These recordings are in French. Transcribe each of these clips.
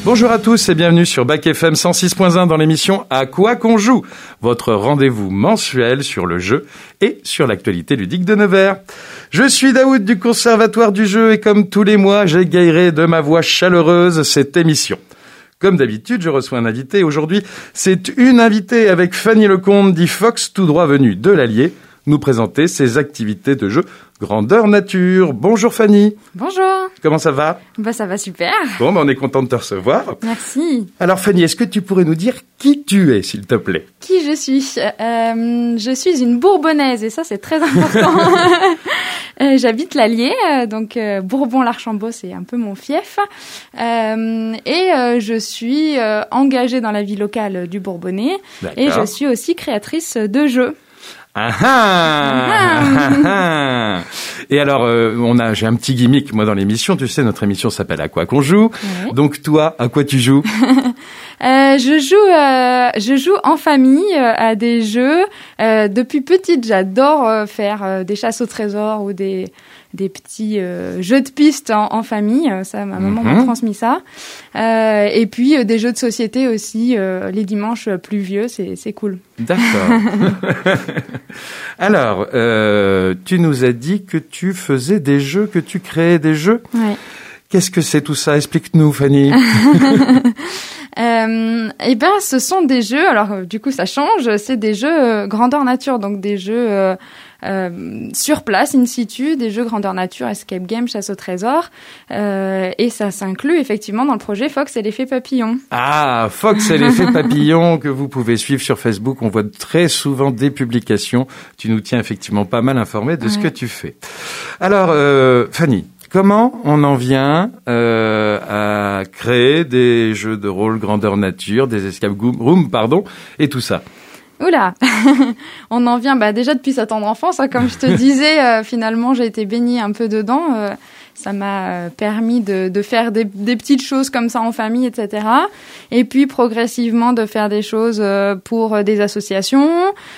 Bonjour à tous et bienvenue sur Bac FM 106.1 dans l'émission À quoi qu'on joue, votre rendez-vous mensuel sur le jeu et sur l'actualité ludique de Nevers. Je suis Daoud du Conservatoire du jeu et comme tous les mois, j'égayerai de ma voix chaleureuse cette émission. Comme d'habitude, je reçois un invité. Aujourd'hui, c'est une invitée avec Fanny Lecomte, dit Fox, tout droit venue de l'Allier, nous présenter ses activités de jeu grandeur nature. Bonjour Fanny. Bonjour. Comment ça va ? Ça va super. Bon, on est content de te recevoir. Merci. Alors Fanny, est-ce que tu pourrais nous dire qui tu es, s'il te plaît ? Qui je suis ? Je suis une Bourbonnaise et ça c'est très important. J'habite l'Allier, donc Bourbon-l'Archambault c'est un peu mon fief. Je suis engagée dans la vie locale du Bourbonnais. D'accord. Et je suis aussi créatrice de jeux. Et alors, j'ai un petit gimmick, moi, dans l'émission. Tu sais, notre émission s'appelle À quoi qu'on joue. Oui. Donc, toi, à quoi tu joues ? Je joue en famille à des jeux. Depuis petite, j'adore faire des chasses au trésor ou des petits jeux de piste en famille. Ça, ma maman m'a transmis ça. Et puis, des jeux de société aussi, les dimanches pluvieux, c'est cool. D'accord. Alors, tu nous as dit que tu faisais des jeux, que tu créais des jeux. Ouais. Qu'est-ce que c'est tout ça ? Explique-nous, Fanny. Ce sont des jeux, alors du coup ça change, c'est des jeux grandeur nature, donc des jeux sur place, in situ, des jeux grandeur nature, escape game, chasse au trésor, et ça s'inclut effectivement dans le projet Fox et l'effet papillon. Ah, Fox et l'effet papillon que vous pouvez suivre sur Facebook, on voit très souvent des publications, tu nous tiens effectivement pas mal informés de ce que tu fais. Alors, Fanny, comment on en vient à créer des jeux de rôle grandeur nature, des escape room, et tout ça ? Oula, on en vient déjà depuis sa tendre enfance, comme je te disais, finalement j'ai été baignée un peu dedans, ça m'a permis de faire des petites choses comme ça en famille, etc. Et puis progressivement de faire des choses pour des associations.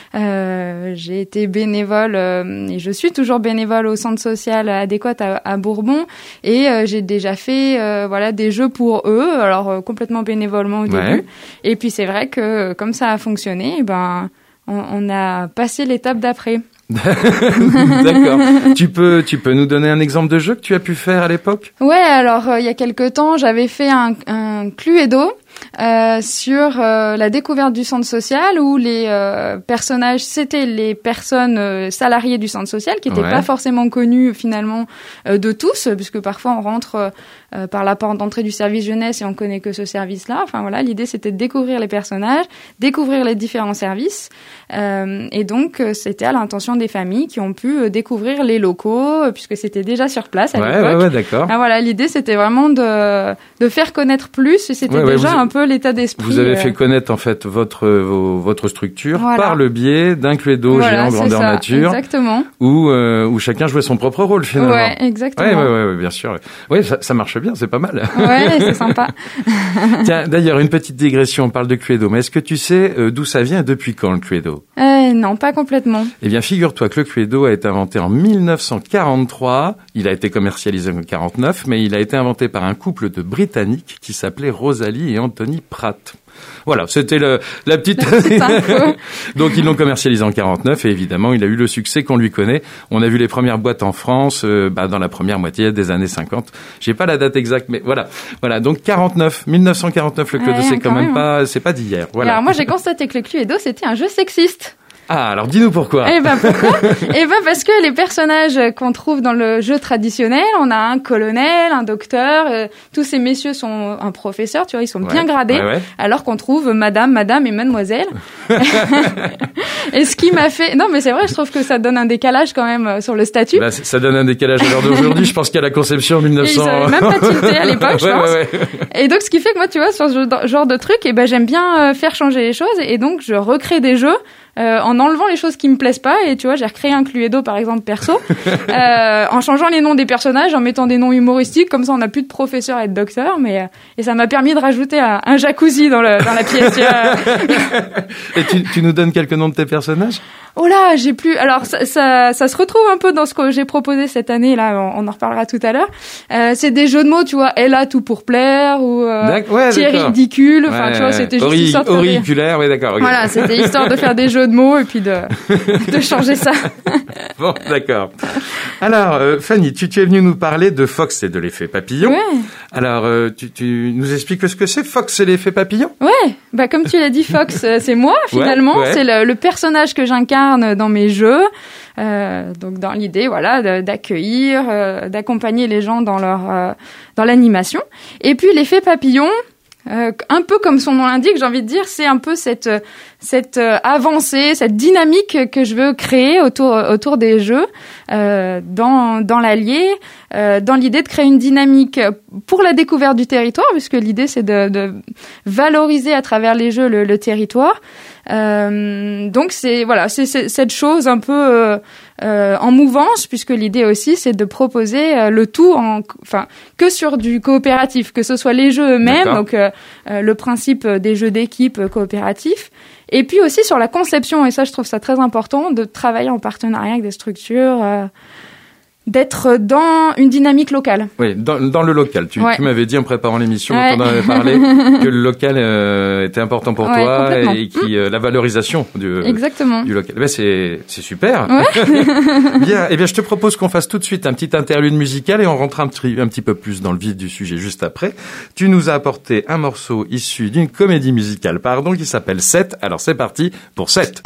J'ai été bénévole et je suis toujours bénévole au centre social adéquat à Bourbon et j'ai déjà fait des jeux pour eux, alors complètement bénévolement au début. Et puis c'est vrai que comme ça a fonctionné, on a passé l'étape d'après. D'accord. Tu peux nous donner un exemple de jeu que tu as pu faire à l'époque ? Ouais, alors il y a quelque temps, j'avais fait un Cluedo sur la découverte du centre social où les personnages, c'était les personnes salariées du centre social qui n'étaient pas forcément connues finalement de tous, puisque parfois on rentre par la porte d'entrée du service jeunesse et on connaît que ce service-là. Enfin voilà, l'idée c'était de découvrir les personnages, découvrir les différents services, et donc c'était à l'intention des familles qui ont pu découvrir les locaux, puisque c'était déjà sur place à l'époque. Ouais, d'accord. Ah, voilà, l'idée c'était vraiment de faire connaître plus, et c'était déjà un peu l'état d'esprit. Vous avez fait connaître en fait votre structure par le biais d'un Cluedo géant grandeur nature. Exactement. Où chacun jouait son propre rôle finalement. Ouais, exactement. Ouais, bien sûr. Ouais, ça marche bien, c'est pas mal. Ouais, c'est sympa. Tiens, d'ailleurs, une petite digression, on parle de Cluedo, mais est-ce que tu sais d'où ça vient et depuis quand le Cluedo ? Non, pas complètement. Eh bien, figure-toi que le Cluedo a été inventé en 1943. Il a été commercialisé en 1949, mais il a été inventé par un couple de Britanniques qui s'appelait Rosalie et Anthony Pratt. Voilà, c'était la petite info. Donc ils l'ont commercialisé en 1949 et évidemment il a eu le succès qu'on lui connaît. On a vu les premières boîtes en France dans la première moitié des années 50. J'ai pas la date exacte, mais voilà. Donc 1949 le Cluedo, c'est quand même pas, c'est pas d'hier. Voilà. Alors moi j'ai constaté que le Cluedo c'était un jeu sexiste. Ah, alors dis-nous pourquoi. Pourquoi ? Parce que les personnages qu'on trouve dans le jeu traditionnel, on a un colonel, un docteur, tous ces messieurs sont un professeur, tu vois, ils sont bien gradés, alors qu'on trouve madame et mademoiselle. Et ce qui m'a fait... Non, mais c'est vrai, je trouve que ça donne un décalage quand même sur le statut. Ça donne un décalage à l'heure d'aujourd'hui, je pense qu'à la conception en 1900... Et ils avaient même pas tilté à l'époque, je pense. Et donc, ce qui fait que moi, tu vois, sur ce genre de truc, j'aime bien faire changer les choses, et donc je recrée des jeux en enlevant les choses qui me plaisent pas. Et tu vois, j'ai recréé un Cluedo, par exemple, perso, en changeant les noms des personnages, en mettant des noms humoristiques. Comme ça, on n'a plus de professeur et de docteur. Et ça m'a permis de rajouter un jacuzzi dans la pièce. Et tu nous donnes quelques noms de tes personnages? Oh là, j'ai plus. Alors ça se retrouve un peu dans ce que j'ai proposé cette année. Là, on en reparlera tout à l'heure. C'est des jeux de mots, tu vois. Elle a tout pour plaire ou Thierry ridicule. Enfin, tu vois, c'était juste histoire de auriculaire. Oui, d'accord. Okay. Voilà, c'était histoire de faire des jeux de mots et puis de changer ça. Bon, d'accord. Alors, Fanny, tu es venue nous parler de Fox et de l'effet papillon. Ouais. Alors, tu nous expliques ce que c'est, Fox et l'effet papillon? Ouais. Bah, comme tu l'as dit, Fox, c'est moi, finalement. Ouais. C'est le personnage que j'incarne dans mes jeux. Donc, dans l'idée, voilà, d'accueillir, d'accompagner les gens dans l'animation. Et puis, l'effet papillon, un peu comme son nom l'indique, j'ai envie de dire, c'est un peu cette avancée, cette dynamique que je veux créer autour des jeux, dans l'Allier, dans l'idée de créer une dynamique pour la découverte du territoire, puisque l'idée c'est de valoriser à travers les jeux le territoire. Donc c'est cette chose un peu en mouvance, puisque l'idée aussi c'est de proposer le tout que sur du coopératif, que ce soit les jeux eux-mêmes. D'accord. Donc le principe des jeux d'équipe coopératifs, et puis aussi sur la conception, et ça je trouve ça très important, de travailler en partenariat avec des structures, d'être dans une dynamique locale. Oui, dans le local. Tu m'avais dit en préparant l'émission, quand on en avait parlé, que le local était important pour toi et la valorisation du local. Ben, c'est super. Ouais. Bien. Eh bien, je te propose qu'on fasse tout de suite un petit interlude musical et on rentre un petit peu plus dans le vif du sujet juste après. Tu nous as apporté un morceau issu d'une comédie musicale, qui s'appelle 7. Alors c'est parti pour 7.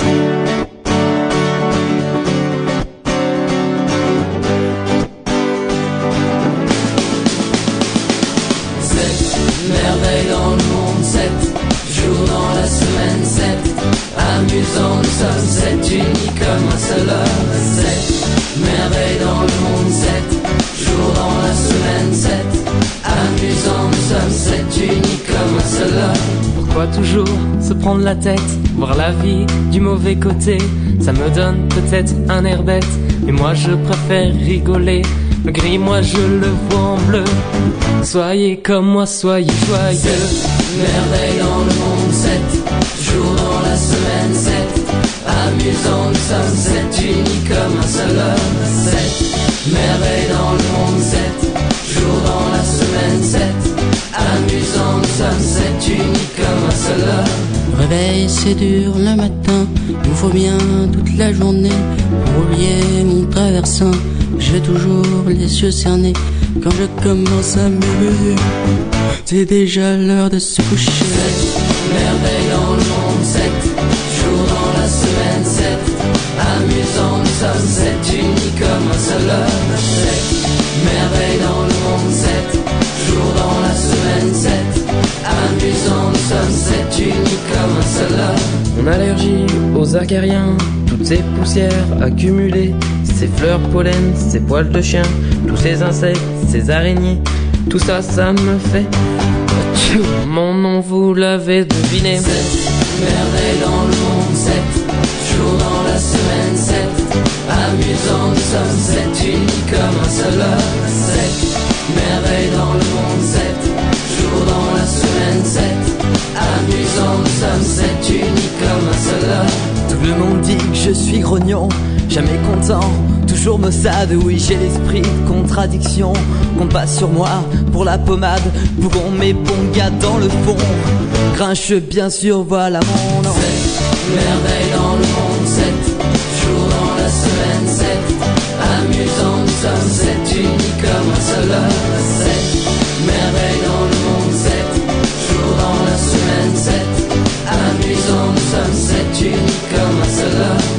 Amusant, nous sommes 7, unis comme un seul homme. 7 merveilles dans le monde, 7 jours dans la semaine, 7 amusant, nous sommes 7, unis comme un seul homme. Pourquoi toujours se prendre la tête, voir la vie du mauvais côté? Ça me donne peut-être un air bête, mais moi je préfère rigoler. Le gris, moi je le vois en bleu. Soyez comme moi, soyez joyeux. 7 merveilles dans le monde, 7 jours dans la semaine, 7 amusant, nous sommes 7 unis comme un seul homme. 7 merveilles dans le monde, 7 jours dans la semaine, 7 amusant, nous sommes 7 unis comme un seul homme. Réveil, c'est dur le matin, il me faut bien toute la journée pour oublier mon traversin. J'ai toujours les yeux cernés quand je commence à m'éveiller. C'est déjà l'heure de se coucher. 7 merveilles dans le monde, 7 jours dans la semaine, 7 amusant, nous sommes 7 unis comme un seul homme. 7 merveilles dans le monde, 7 jours dans la semaine, 7 amusant, nous sommes 7 unis comme un seul homme. Mon allergie aux acariens, toutes ces poussières accumulées, ces fleurs pollen, ces poils de chien, tous ces insectes, ces araignées, tout ça, ça me fait mon nom, vous l'avez deviné. 7 merveilles dans le monde, 7 jours dans la semaine, 7 amusant, nous sommes 7 unis comme un seul homme. 7 merveilles dans le monde, 7 jours dans la semaine, 7 amusant, nous sommes 7 unis comme un seul homme. Tout le monde dit que je suis grognon, jamais content, toujours maussade. Oui, j'ai l'esprit de contradiction, qu'on passe sur moi pour la pommade, pour qu'on met bon gars dans le fond. Grincheux bien sûr, voilà mon nom. 7 merveilles dans le monde, 7 jours dans la semaine, 7 amusant, nous sommes 7 unis comme un seul homme. 7 merveilles dans le monde, 7 jours dans la semaine, 7 amusant, nous sommes 7 unis comme un seul homme.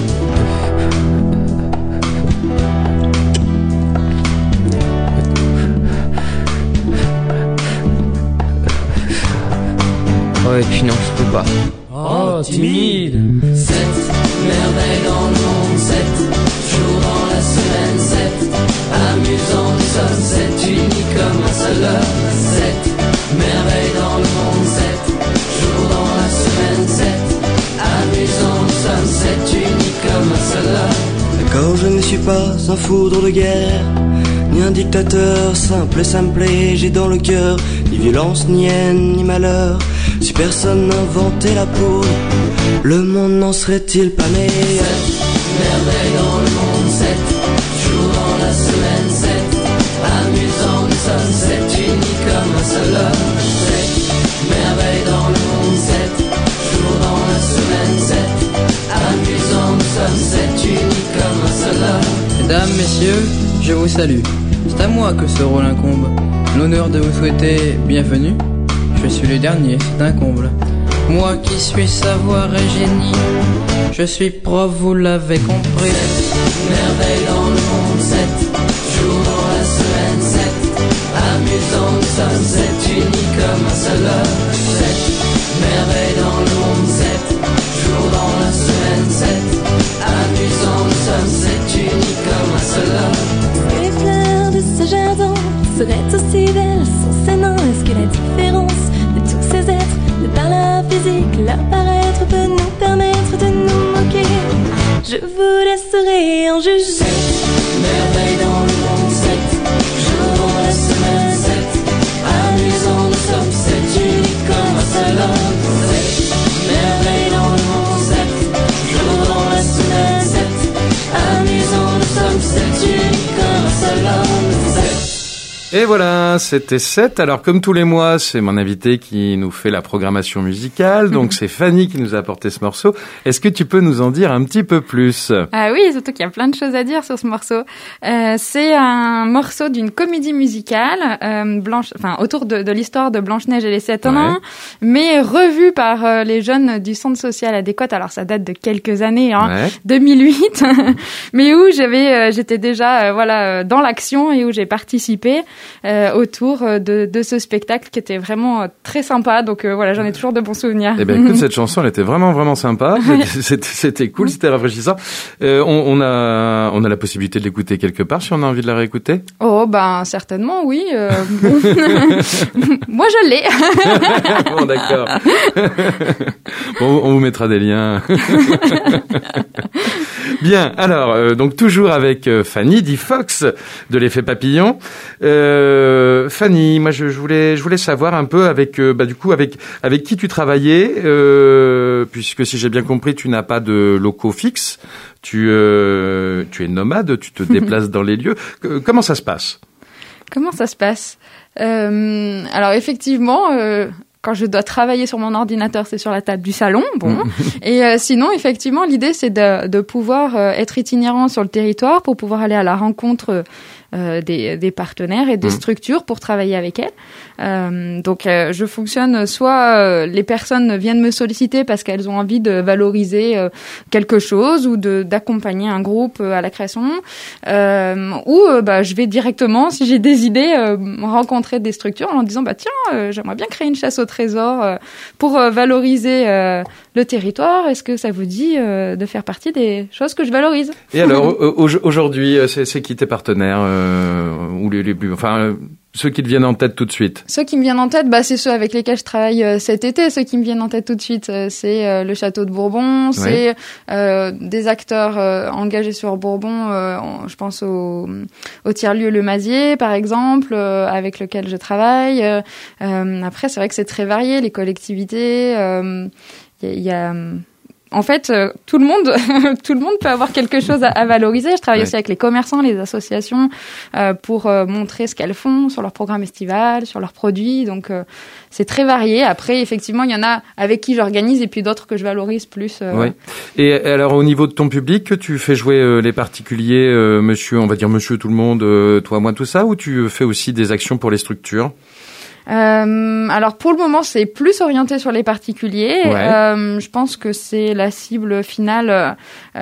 Oh, et puis non, je peux pas. Oh, timide. 7 merveilles dans le monde, 7 jours dans la semaine, 7 amusant, nous sommes 7 unis comme un seul homme. 7 merveilles dans le monde, 7 jours dans la semaine, 7 amusant, nous sommes 7 pas un foudre de guerre, ni un dictateur simplé. J'ai dans le cœur ni violence, ni haine, ni malheur. Si personne n'inventait la poudre, le monde n'en serait-il pas meilleur? 7 merveilles dans le monde, 7 jours dans la semaine, 7 amusants nous sommes, 7 unis comme un seul homme. 7 merveilles dans le monde, 7 jours dans la semaine, 7 amusants nous sommes, 7 unis comme un seul homme. Mesdames, messieurs, je vous salue. C'est à moi que ce rôle incombe. L'honneur de vous souhaiter bienvenue. Je suis le dernier, c'est un comble. Moi qui suis savoir et génie, je suis prof, vous l'avez compris. 7 merveilles dans le monde, 7 jours dans la semaine, 7 amusants nous sommes, 7 unis comme un seul homme. 7 merveilles dans le monde, 7 jours dans la semaine, 7 amusants nous sommes, 7 unis comme un seul homme. Les fleurs de ce jardin seraient aussi belles sans ces nains. Est-ce que la différence de tous ces êtres, de par leur physique, leur paraître, peut nous permettre de nous moquer? Je vous laisserai en juger. 7 merveilles dans le monde, 7 jours dans la semaine, 7 amusants nous sommes, 7 unis comme un seul homme. 7 merveilles dans le monde, 7 jours dans la semaine, 7 amusants nous sommes, 7 unis comme un seul homme. 7. Et voilà, c'était 7. Alors, comme tous les mois, c'est mon invité qui nous fait la programmation musicale. Donc, c'est Fanny qui nous a apporté ce morceau. Est-ce que tu peux nous en dire un petit peu plus? Ah oui, surtout qu'il y a plein de choses à dire sur ce morceau. C'est un morceau d'une comédie musicale, autour de l'histoire de Blanche-Neige et les 7 nains, mais revu par les jeunes du Centre social adéquat. Alors, ça date de quelques années, 2008, mais où j'étais déjà dans l'action et où j'ai participé autour de ce spectacle qui était vraiment très sympa. Donc j'en ai toujours de bons souvenirs. Eh ben écoute, cette chanson elle était vraiment vraiment sympa. C'était cool, c'était rafraîchissant. On a la possibilité de l'écouter quelque part si on a envie de la réécouter. Oh ben certainement oui. Moi je l'ai. Bon d'accord. Bon, on vous mettra des liens. Bien, alors donc toujours avec Fanny dit Fox de l'effet papillon. Fanny, moi je voulais savoir un peu avec qui tu travaillais, puisque si j'ai bien compris tu n'as pas de locaux fixes, tu es nomade, tu te déplaces dans les lieux. Comment ça se passe? Comment ça se passe? Alors effectivement. Quand je dois travailler sur mon ordinateur, c'est sur la table du salon. Bon. Et sinon, effectivement, l'idée, c'est de pouvoir être itinérant sur le territoire pour pouvoir aller à la rencontre des partenaires et des structures pour travailler avec elles. Donc, je fonctionne soit les personnes viennent me solliciter parce qu'elles ont envie de valoriser quelque chose ou d'accompagner un groupe à la création, ou je vais directement, si j'ai des idées, rencontrer des structures en disant tiens, j'aimerais bien créer une chasse au trésor pour valoriser le territoire. Est-ce que ça vous dit de faire partie des choses que je valorise? Et alors aujourd'hui, c'est qui tes partenaires ou les plus, ceux qui te viennent en tête tout de suite? Ceux qui me viennent en tête, c'est ceux avec lesquels je travaille cet été. Ceux qui me viennent en tête tout de suite, c'est le Château de Bourbon, c'est des acteurs engagés sur Bourbon. Je pense au tiers-lieu Le Mazier, par exemple, avec lequel je travaille. Après, c'est vrai que c'est très varié, les collectivités. Il y a en fait, tout le monde peut avoir quelque chose à valoriser. Je travaille aussi avec les commerçants, les associations, pour montrer ce qu'elles font sur leur programme estival, sur leurs produits. Donc, c'est très varié. Après, effectivement, il y en a avec qui j'organise et puis d'autres que je valorise plus. Oui. Et alors, au niveau de ton public, tu fais jouer les particuliers, monsieur tout le monde, toi, moi, tout ça, ou tu fais aussi des actions pour les structures? Alors pour le moment c'est plus orienté sur les particuliers. Je pense que c'est la cible finale.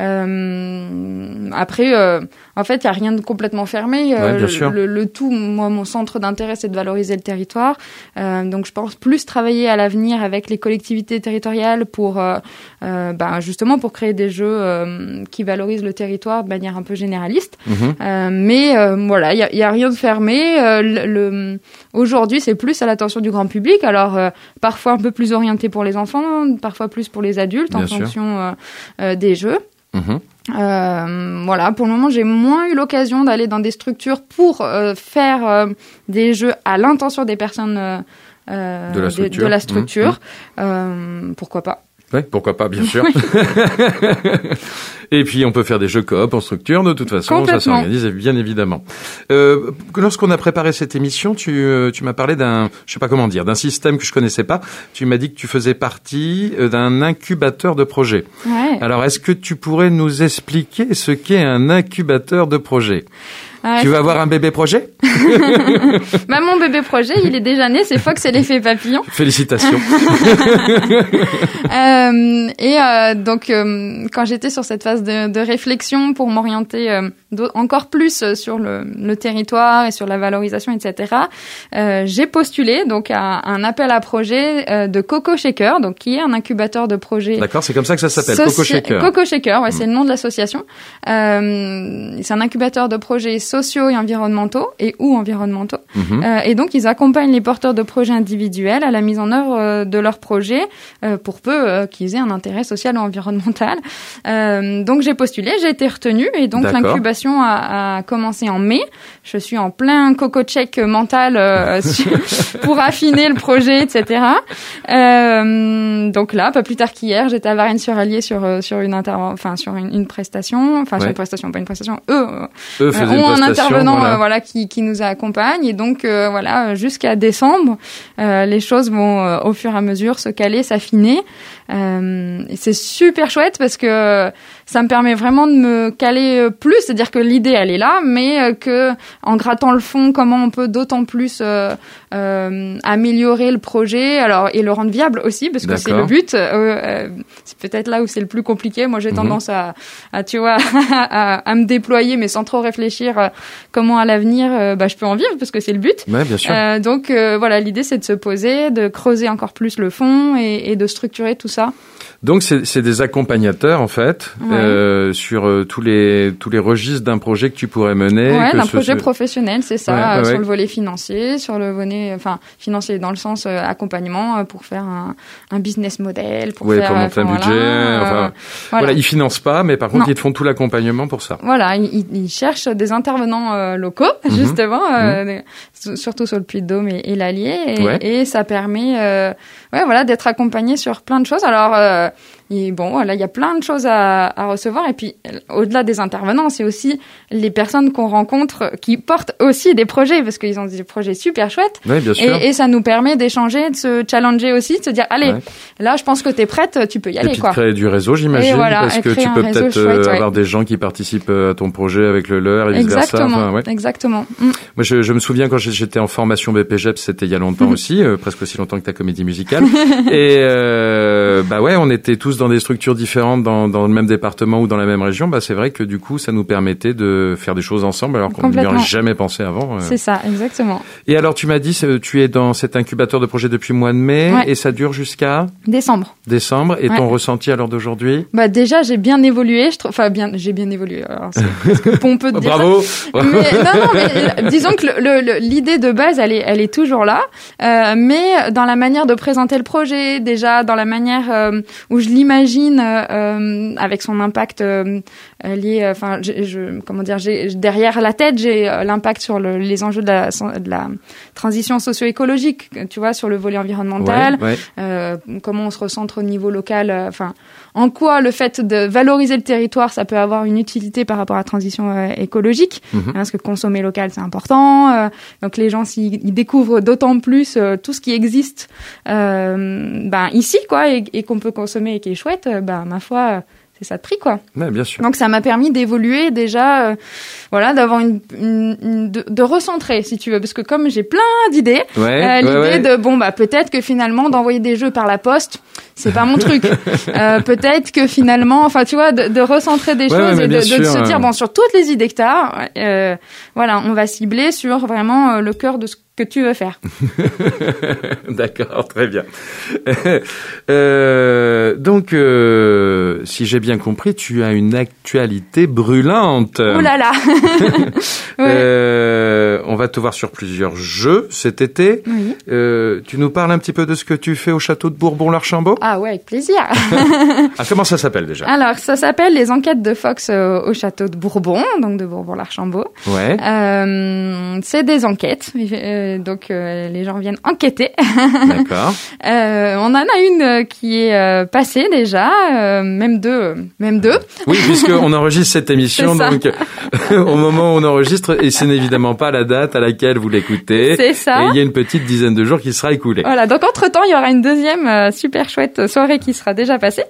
Après, en fait, il y a rien de complètement fermé. Bien sûr. Le tout, moi, mon centre d'intérêt, c'est de valoriser le territoire. Donc je pense plus travailler à l'avenir avec les collectivités territoriales pour, justement, pour créer des jeux qui valorisent le territoire de manière un peu généraliste. Mais voilà, il y a rien de fermé. Aujourd'hui, c'est plus à l'attention du grand public. Alors, parfois un peu plus orienté pour les enfants, parfois plus pour les adultes, en fonction des jeux. Voilà, pour le moment, j'ai moins eu l'occasion d'aller dans des structures pour faire des jeux à l'intention des personnes de la structure. Pourquoi pas? Oui, pourquoi pas, bien sûr. Et puis, on peut faire des jeux coop en structure, de toute façon, ça s'organise, bien évidemment. Lorsqu'on a préparé cette émission, tu m'as parlé d'un système que je connaissais pas. Tu m'as dit que tu faisais partie d'un incubateur de projet. Ouais. Alors, est-ce que tu pourrais nous expliquer ce qu'est un incubateur de projet? Tu veux avoir un bébé projet? Mon bébé projet, il est déjà né, c'est Fox et l'effet papillon. Félicitations. Donc, quand j'étais sur cette phase de réflexion pour m'orienter encore plus sur le territoire et sur la valorisation, etc., j'ai postulé donc à un appel à projet de Coco Shaker, donc qui est un incubateur de projet. D'accord, c'est comme ça que ça s'appelle, Coco Shaker. Coco Shaker, ouais, c'est le nom de l'association. C'est un incubateur de projets sociaux et environnementaux ou environnementaux. Et donc, ils accompagnent les porteurs de projets individuels à la mise en œuvre de leurs projets pour peu qu'ils aient un intérêt social ou environnemental. Donc, j'ai postulé, j'ai été retenue et donc l'incubation a commencé en mai. Je suis en plein coco-check mental pour affiner le projet, etc. Donc là, pas plus tard qu'hier, j'étais à Varennes-sur-Allier sur une prestation, sur une prestation, pas une prestation. Eux ont un intervenant qui nous accompagne et donc jusqu'à décembre, les choses vont au fur et à mesure se caler, s'affiner. Et c'est super chouette parce que ça me permet vraiment de me caler plus, c'est-à-dire que l'idée elle est là, mais que en grattant le fond, comment on peut d'autant plus améliorer le projet, et le rendre viable aussi, parce que c'est le but. C'est peut-être là où c'est le plus compliqué. Moi, j'ai tendance à me déployer, mais sans trop réfléchir comment à l'avenir, je peux en vivre, parce que c'est le but. Ouais, bien sûr. Donc l'idée c'est de se poser, de creuser encore plus le fond et de structurer tout ça. Donc c'est des accompagnateurs en fait sur tous les registres d'un projet que tu pourrais mener. Ouais, d'un projet professionnel, c'est ça, sur le volet financier, sur le volet financier dans le sens accompagnement pour faire un business model, pour monter un budget. Ils financent pas, mais par contre ils te font tout l'accompagnement pour ça. Voilà, ils cherchent des intervenants locaux justement, surtout sur le Puy-de-Dôme et l'Allier, et ça permet d'être accompagné sur plein de choses. Alors il y a plein de choses à recevoir. Et puis, au-delà des intervenants, c'est aussi les personnes qu'on rencontre qui portent aussi des projets, parce qu'ils ont des projets super chouettes. Oui, bien sûr. Et ça nous permet d'échanger, de se challenger aussi, de se dire, allez, là, je pense que t'es prête, tu peux y aller, et puis de créer du réseau, j'imagine, parce que tu peux peut-être avoir des gens qui participent à ton projet avec le leur et vice-versa. Exactement. Moi, je me souviens quand j'étais en formation BPGEP, c'était il y a longtemps aussi, presque aussi longtemps que ta comédie musicale. Et on était tous dans des structures différentes dans le même département ou dans la même région. C'est vrai que du coup, ça nous permettait de faire des choses ensemble alors qu'on n'y aurait jamais pensé avant. C'est ça, exactement. Et alors, tu m'as dit, tu es dans cet incubateur de projet depuis le mois de mai et ça dure jusqu'à décembre. Et ton ressenti à l'heure d'aujourd'hui? Déjà, j'ai bien évolué. J'ai bien évolué. Alors, c'est presque pompeux de dire Bravo. Ça. Mais disons que l'idée de base, elle est toujours là. Mais dans la manière de présenter le projet, déjà dans la manière où je l'imagine avec son impact lié, derrière la tête, j'ai l'impact sur les enjeux de la transition socio-écologique, tu vois, sur le volet environnemental, comment on se recentre au niveau local, en quoi le fait de valoriser le territoire, ça peut avoir une utilité par rapport à la transition écologique, parce que consommer local, c'est important. Donc les gens, s'ils découvrent d'autant plus tout ce qui existe ici, quoi, et qu'on peut consommer et qui est chouette, ma foi, c'est ça de prix, quoi. Ouais, bien sûr. Donc ça m'a permis d'évoluer déjà, d'avoir de recentrer, si tu veux, parce que comme j'ai plein d'idées, l'idée de peut-être que finalement d'envoyer des jeux par la poste, c'est pas mon truc. Peut-être que finalement, tu vois, de recentrer des choses et de se dire sur toutes les idées que t'as, on va cibler sur vraiment le cœur de ce que tu veux faire. D'accord, très bien. Donc, si j'ai bien compris, tu as une actualité brûlante. Oh là là. on va te voir sur plusieurs jeux cet été. Oui. Tu nous parles un petit peu de ce que tu fais au château de Bourbon-l'Archambault? Ah ouais, avec plaisir. Comment ça s'appelle déjà? Alors, ça s'appelle les enquêtes de Fox au château de Bourbon, donc de Bourbon-l'Archambault. Ouais. C'est des enquêtes, donc les gens viennent enquêter. D'accord. On en a une qui est passée déjà, même deux. Oui, puisqu'on enregistre cette émission, donc au moment où on enregistre, et ce n'est évidemment pas la date à laquelle vous l'écoutez. C'est ça. Et il y a une petite dizaine de jours qui sera écoulée. Voilà, donc entre-temps, il y aura une deuxième super chouette soirée qui sera déjà passée.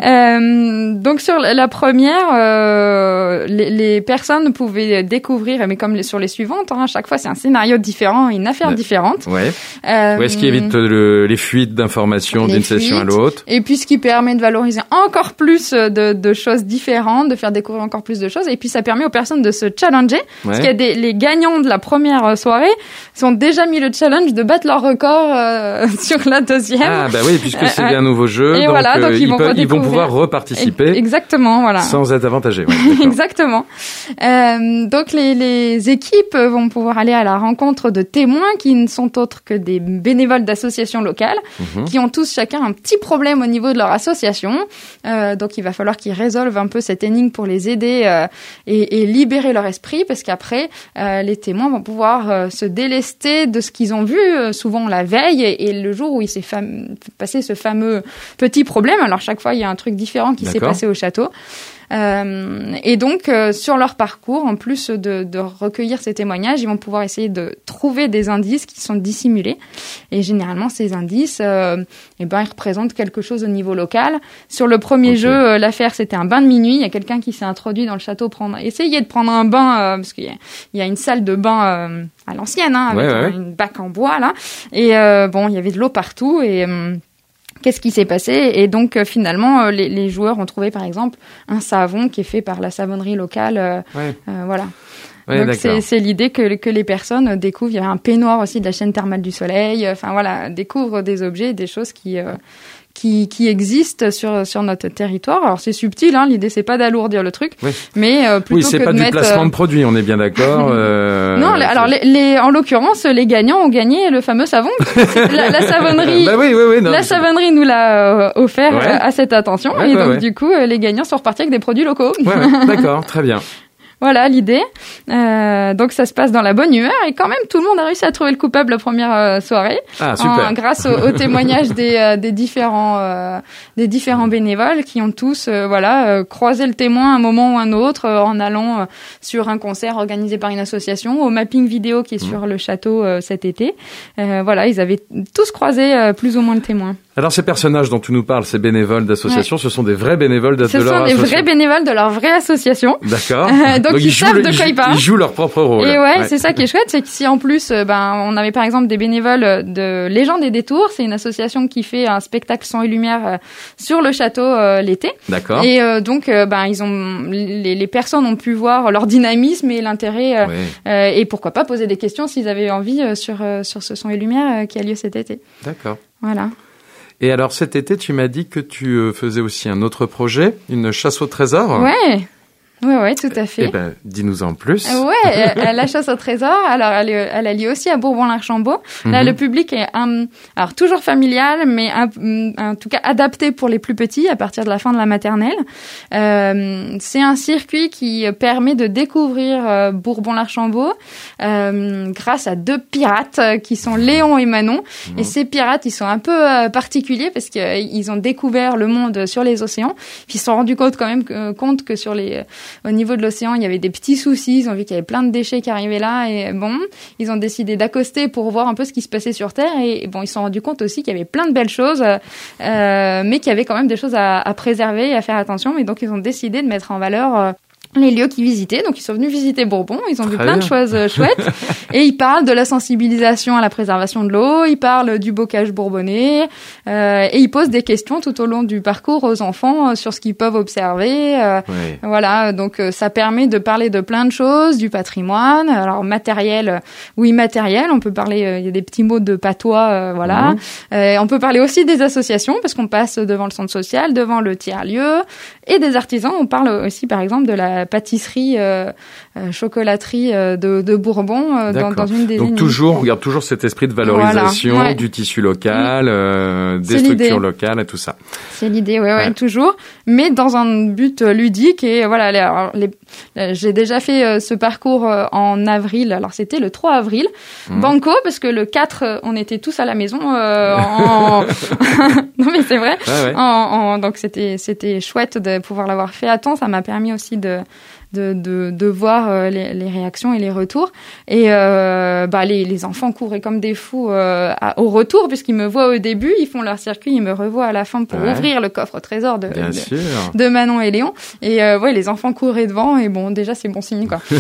Donc sur la première, les personnes pouvaient découvrir, mais comme sur les suivantes, à chaque fois c'est un scénario différent, une affaire différente. Ouais. Où est-ce qu'il évite les fuites d'informations d'une session à l'autre? Et puis ce qui permet de valoriser encore plus de choses différentes, de faire découvrir encore plus de choses. Et puis ça permet aux personnes de se challenger. Parce qu'il y a les gagnants de la première soirée sont déjà mis le challenge de battre leur record sur la deuxième. Ah bah oui, puisque c'est un nouveau jeu, et donc, voilà, donc ils vont pouvoir reparticiper. Exactement, voilà. Sans être avantagés. Ouais, exactement. Donc les équipes vont pouvoir aller à la rencontre de témoins qui ne sont autres que des bénévoles d'associations locales, qui ont tous chacun un petit problème au niveau de leur association. Donc il va falloir qu'ils résolvent un peu cette énigme pour les aider et libérer leur esprit, parce qu'après les témoins vont pouvoir se délester de ce qu'ils ont vu souvent la veille et le jour où il s'est passé ce fameux petit problème. Alors chaque fois il y a un truc différent qui s'est passé au château. Et donc sur leur parcours, en plus de recueillir ces témoignages, ils vont pouvoir essayer de trouver des indices qui sont dissimulés. Et généralement, ces indices, ils représentent quelque chose au niveau local. Sur le premier jeu, l'affaire, c'était un bain de minuit. Il y a quelqu'un qui s'est introduit dans le château, essayer de prendre un bain, parce qu'il y a une salle de bain à l'ancienne, avec une bac en bois là. Et il y avait de l'eau partout et qu'est-ce qui s'est passé? Et donc, finalement, les joueurs ont trouvé, par exemple, un savon qui est fait par la savonnerie locale. Voilà. Ouais, donc, c'est l'idée que les personnes découvrent. Il y a un peignoir aussi de la chaîne thermale du Soleil. Enfin, voilà, découvrent des objets, des choses qui existent sur notre territoire. Alors c'est subtil, l'idée c'est pas d'alourdir le truc, mais plutôt c'est que pas de du mettre placement de produit, on est bien d'accord. Non, alors en l'occurrence les gagnants ont gagné le fameux savon. La savonnerie, la savonnerie nous l'a offert à cette attention, et donc du coup les gagnants sont repartis avec des produits locaux. D'accord, très bien. Voilà l'idée. Donc ça se passe dans la bonne humeur et quand même tout le monde a réussi à trouver le coupable la première soirée. Ah super. Grâce au témoignage des différents bénévoles qui ont tous croisé le témoin à un moment ou un autre en allant sur un concert organisé par une association, au mapping vidéo qui est sur le château cet été. Ils avaient tous croisé plus ou moins le témoin. Alors ces personnages dont tu nous parles, ces bénévoles d'association, ce sont des vrais bénévoles de leur association. Ce sont des vrais bénévoles de leur vraie association. D'accord. Donc ils savent de quoi ils parlent. Ils jouent leur propre rôle. Et c'est ça qui est chouette, c'est que si en plus, on avait par exemple des bénévoles de Légende et Détours, c'est une association qui fait un spectacle son et lumière sur le château l'été. D'accord. Et donc, ils ont les personnes ont pu voir leur dynamisme et l'intérêt et pourquoi pas poser des questions s'ils avaient envie sur ce son et lumière qui a lieu cet été. D'accord. Voilà. Et alors cet été, tu m'as dit que tu faisais aussi un autre projet, une chasse au trésor. Ouais, tout à fait. Eh ben, dis-nous en plus. La chasse au trésor, alors elle a lieu aussi à Bourbon-l'Archambault. Là, le public est alors toujours familial, mais en tout cas adapté pour les plus petits à partir de la fin de la maternelle. C'est un circuit qui permet de découvrir Bourbon-l'Archambault grâce à deux pirates qui sont Léon et Manon. Et ces pirates, ils sont un peu particuliers parce qu'ils ont découvert le monde sur les océans. Puis ils se sont rendus compte que sur au niveau de l'océan, il y avait des petits soucis. Ils ont vu qu'il y avait plein de déchets qui arrivaient là. Et ils ont décidé d'accoster pour voir un peu ce qui se passait sur Terre. Et ils se sont rendus compte aussi qu'il y avait plein de belles choses, mais qu'il y avait quand même des choses à préserver et à faire attention. Et donc, ils ont décidé de mettre en valeur les lieux qu'ils visitaient. Donc, ils sont venus visiter Bourbon. Ils ont vu plein de choses chouettes. Et ils parlent de la sensibilisation à la préservation de l'eau. Ils parlent du bocage bourbonnais. Et ils posent des questions tout au long du parcours aux enfants sur ce qu'ils peuvent observer. Voilà. Donc, ça permet de parler de plein de choses, du patrimoine. Alors, matériel ou immatériel. On peut parler, il y a des petits mots de patois, voilà. On peut parler aussi des associations parce qu'on passe devant le centre social, devant le tiers-lieu et des artisans. On parle aussi, par exemple, de la la pâtisserie, chocolaterie de Bourbon dans une des lignes. Donc on regarde toujours cet esprit de valorisation du tissu local, des structures locales et tout ça. C'est l'idée, ouais, toujours. Mais dans un but ludique et voilà. J'ai déjà fait ce parcours en avril. Alors c'était le 3 avril, banco parce que le 4 on était tous à la maison. Non mais c'est vrai. Donc c'était chouette de pouvoir l'avoir fait à temps. Ça m'a permis aussi de voir les réactions et les retours. Et les enfants couraient comme des fous au retour puisqu'ils me voient au début, ils font leur circuit, ils me revoient à la fin pour ouvrir le coffre trésor de Manon et Léon. Et les enfants couraient devant et bon, déjà c'est bon signe quoi.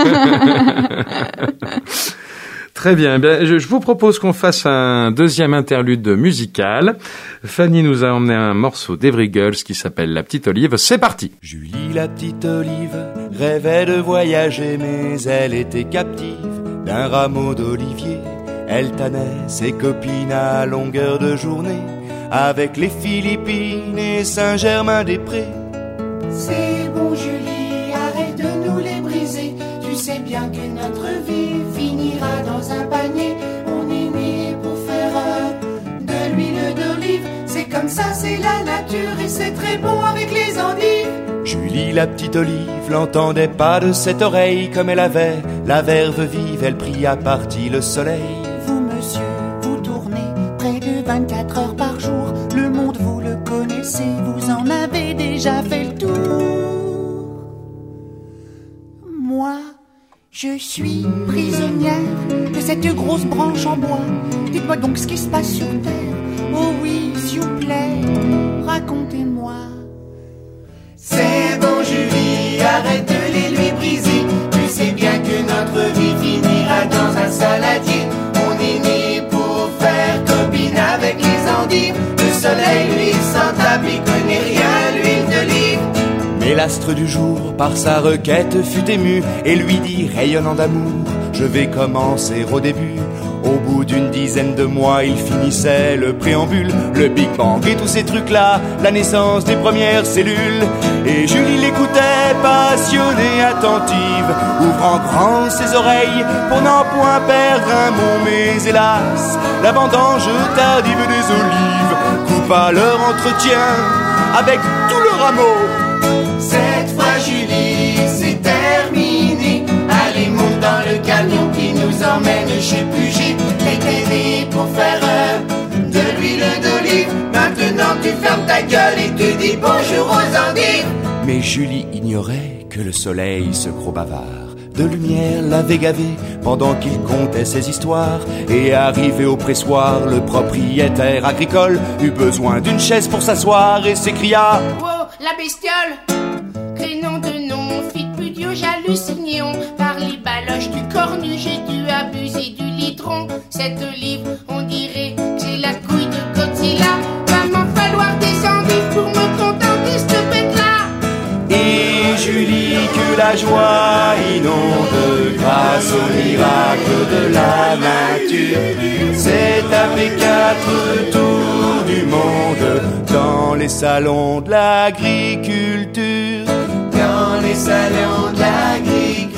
Très bien. Je vous propose qu'on fasse un deuxième interlude musical. Fanny nous a emmené un morceau d'Evry Girls qui s'appelle La Petite Olive. C'est parti. Julie, la petite olive, rêvait de voyager, mais elle était captive d'un rameau d'olivier. Elle tannait ses copines à longueur de journée, avec les Philippines et Saint-Germain-des-Prés. C'est bon, Julie, arrête de nous les briser. Tu sais bien que notre vie finira dans un panier. On est né pour faire de l'huile d'olive. C'est comme ça, c'est la nature et c'est très bon avec les endives. Julie, la petite olive, l'entendait pas de cette oreille. Comme elle avait la verve vive, elle prit à partie le soleil. Vous, monsieur, vous tournez près de 24 heures par jour. Le monde, vous le connaissez, vous en avez déjà fait le tour. Moi, je suis prisonnière de cette grosse branche en bois. Dites-moi donc ce qui se passe sur Terre. Oh oui, s'il vous plaît, racontez-moi. C'est bon, Julie, arrête de les lui briser. Tu sais bien que notre vie finira dans un saladier. On est né pour faire copine avec les endives. Le soleil, lui, sans tapis, connaît rien, l'huile d'olive. Mais l'astre du jour, par sa requête, fut ému et lui dit, rayonnant d'amour, je vais commencer au début. Au bout d'une dizaine de mois, il finissait le préambule, le Big Bang et tous ces trucs-là, la naissance des premières cellules. Et Julie l'écoutait, passionnée, attentive, ouvrant grand ses oreilles pour n'en point perdre un mot. Mais hélas, la vendange tardive des olives coupa leur entretien avec tout le rameau. Cette fois, Julie, c'est terminé. Allez, monte dans le camion qui nous emmène chez Puget. T'étais né pour faire de l'huile d'olive. Maintenant, tu fermes ta gueule et tu dis bonjour aux endives. Mais Julie ignorait que le soleil, ce gros bavard de lumière, l'avait gavé pendant qu'il comptait ses histoires. Et arrivé au pressoir, le propriétaire agricole eut besoin d'une chaise pour s'asseoir et s'écria: oh, la bestiole! Crénom de nom, fit plus Dieu, j'hallucinion. Par les baloches du cornu, j'ai dû abuser du litron. Cette olive, on dirait que c'est la couille de Godzilla. Va m'en falloir des endives pour me contenter cette bête-là. Et Julie, que la joie inonde grâce au miracle de la nature, s'est tapé 4 tours du monde dans les salons de l'agriculture. Dans les salons de l'agriculture.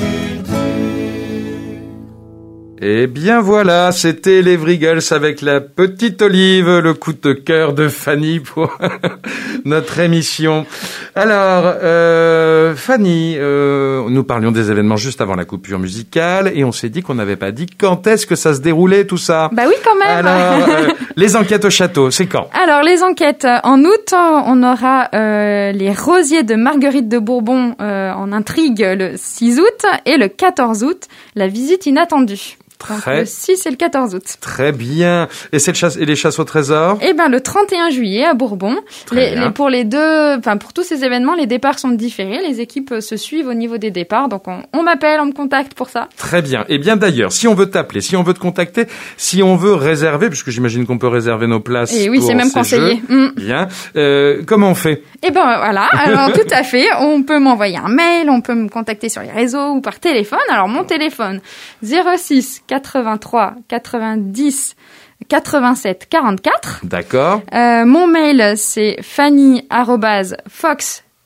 Et bien voilà, c'était les Vrigels avec La Petite Olive, le coup de cœur de Fanny pour notre émission. Alors, Fanny, nous parlions des événements juste avant la coupure musicale et on s'est dit qu'on n'avait pas dit quand est-ce que ça se déroulait tout ça. Bah oui, quand même. Alors, les enquêtes au château, c'est quand? Alors, les enquêtes, en août, on aura les rosiers de Marguerite de Bourbon en intrigue le 6 août et le 14 août, la visite inattendue. Donc, le 6 et le 14 août. Très bien. Et c'est les chasses au trésor? Eh ben, le 31 juillet à Bourbon. Pour tous ces événements, les départs sont différés. Les équipes se suivent au niveau des départs. Donc, on m'appelle, on me contacte pour ça. Très bien. Et bien d'ailleurs, si on veut t'appeler, si on veut te contacter, si on veut réserver, puisque j'imagine qu'on peut réserver nos places. Et oui, c'est même conseillé. Bien. Comment on fait? Eh ben, voilà. Alors, tout à fait. On peut m'envoyer un mail, on peut me contacter sur les réseaux ou par téléphone. Alors, mon téléphone, 06 83 90 87 44. D'accord. Mon mail, c'est fanny@fox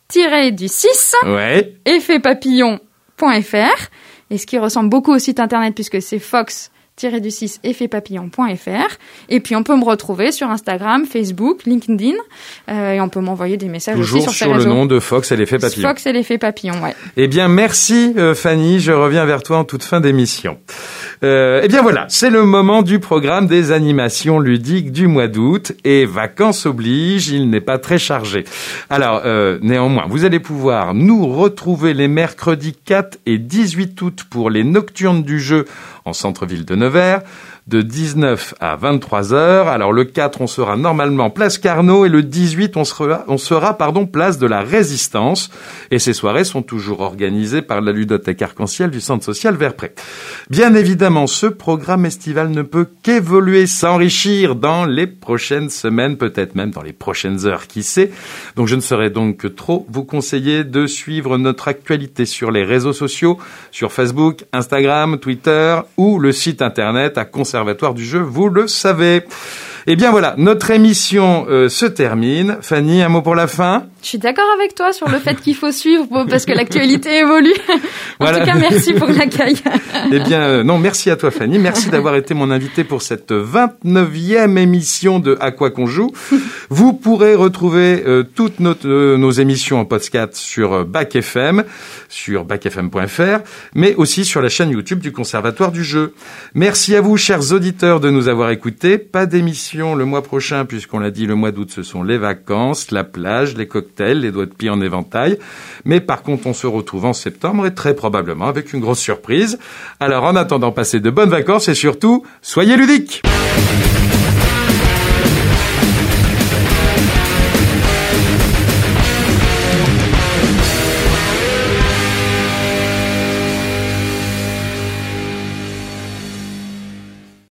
Ouais. effetpapillon.fr. Et ce qui ressemble beaucoup au site internet puisque c'est fox-effetpapillon.fr. Et puis on peut me retrouver sur Instagram, Facebook, LinkedIn, et on peut m'envoyer des messages toujours aussi sur ces le réseaux. nom de Fox et l'effet papillon. Fox et l'effet papillon, ouais. Eh bien, merci Fanny, je reviens vers toi en toute fin d'émission. Eh bien voilà, c'est le moment du programme des animations ludiques du mois d'août et vacances oblige, il n'est pas très chargé. Alors, néanmoins, vous allez pouvoir nous retrouver les mercredis 4 et 18 août pour les Nocturnes du jeu en centre-ville de Nevers, de 19 à 23h. Alors le 4, on sera normalement place Carnot et le 18, on sera place de la Résistance. Et ces soirées sont toujours organisées par la ludothèque Arc-en-Ciel du centre social Verpré. Bien évidemment, ce programme estival ne peut qu'évoluer, s'enrichir dans les prochaines semaines, peut-être même dans les prochaines heures, qui sait. Donc je ne saurais donc que trop vous conseiller de suivre notre actualité sur les réseaux sociaux, sur Facebook, Instagram, Twitter ou le site internet à Conservatoire du jeu, vous le savez. Eh bien voilà, notre émission se termine. Fanny, un mot pour la fin ? Je suis d'accord avec toi sur le fait qu'il faut suivre parce que l'actualité évolue. En tout cas, merci pour l'accueil. Eh bien, non, merci à toi Fanny. Merci d'avoir été mon invitée pour cette 29e émission de À quoi qu'on joue. Vous pourrez retrouver toutes nos émissions en podcast sur Bac FM, sur bacfm.fr, mais aussi sur la chaîne YouTube du Conservatoire du jeu. Merci à vous, chers auditeurs, de nous avoir écoutés. Pas d'émission le mois prochain, puisqu'on l'a dit, le mois d'août, ce sont les vacances, la plage, les cocktails, les doigts de pied en éventail. Mais par contre, on se retrouve en septembre et très probablement avec une grosse surprise. Alors, en attendant, passez de bonnes vacances et surtout, soyez ludiques!